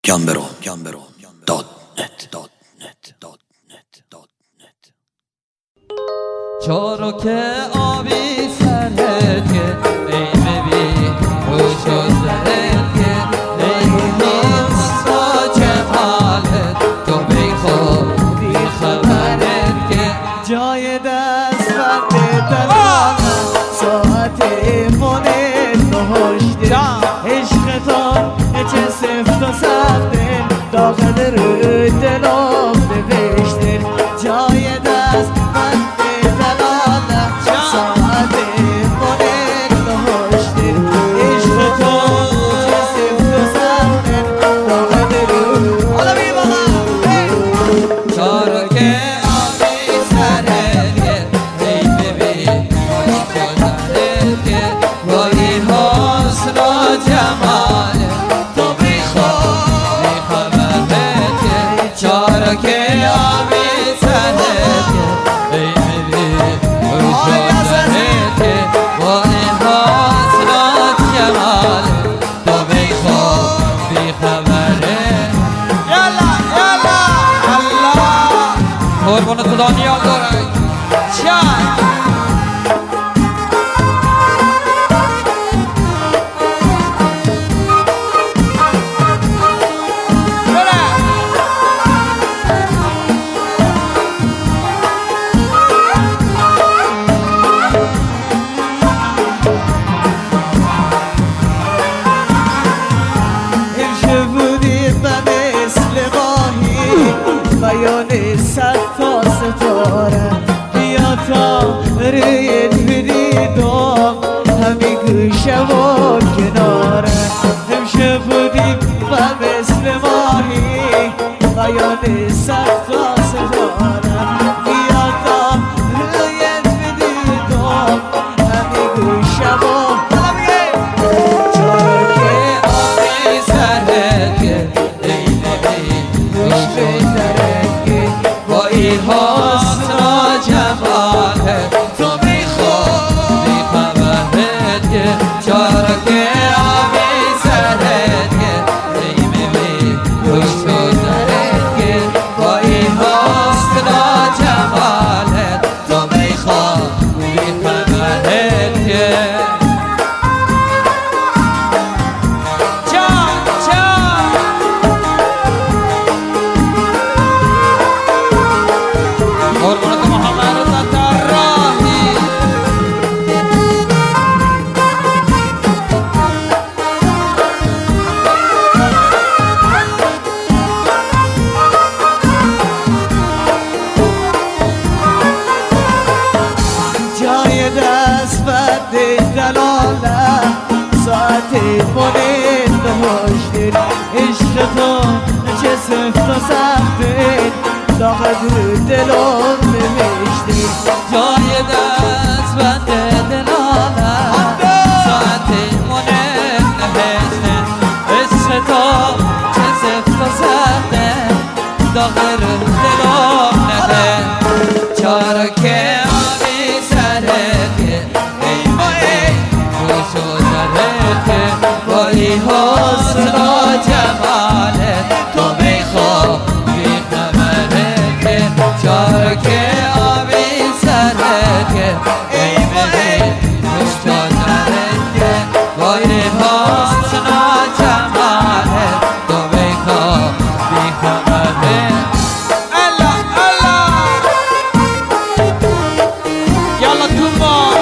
gambero.net چارو که آبی سرت که ای ببی روش و زرت که ای نیست با جمالت تو بی خود بی خبرت که جای دست بند دلانم ساعت خونه نهشته عشقتان چه سفت و سخته داخل رو دلم نوشته جای دست بند دلانم ساعت خونه نهشته عشقتان چه سفت و سخته داخل رو حالا بی بالا چارو که آبی سرت که ای ببی روش و زرت که با این حسن و جمالت تو بی خود بی خبرت که چارو که آبی سرت که ای ببی روش و زرت که با این حسن و جمالت تو بی خود بی خبرت قربون خدا نیاز دارن چند امشه بودید و مثل ماهی بیان صد تا ستاره بیا تا روی بریدم همین گوشه و کناره امشه بودید و مثل ماهی بیان صد تا ستاره بیا تا روی بریدم همین گوشه و حسن و جمالت تو بی خود بی خبرت که چارو که آبی سرت که ای ببی روش و زرت که با این حسن و جمالت تو بی خود بی خبرت که قربونت محمد طراحی جای دست بند دلاله ساعت خونه نهشته عشق تو چه سفت و سخته داخل دلم نوشته جای دست بند دلاله ساعت مونه نوشته عشق تو چه سفت و سخته داغر دلم نوشته چارو که آبی سرت که ای ببی روش و زرت که با این حسن و جمالت تو بی خود بی خبرت که چارو که آبی سرت که ای ببی روش و زرت که با این حسن و جمالت تو بی خود بی خبرت یالا تو ما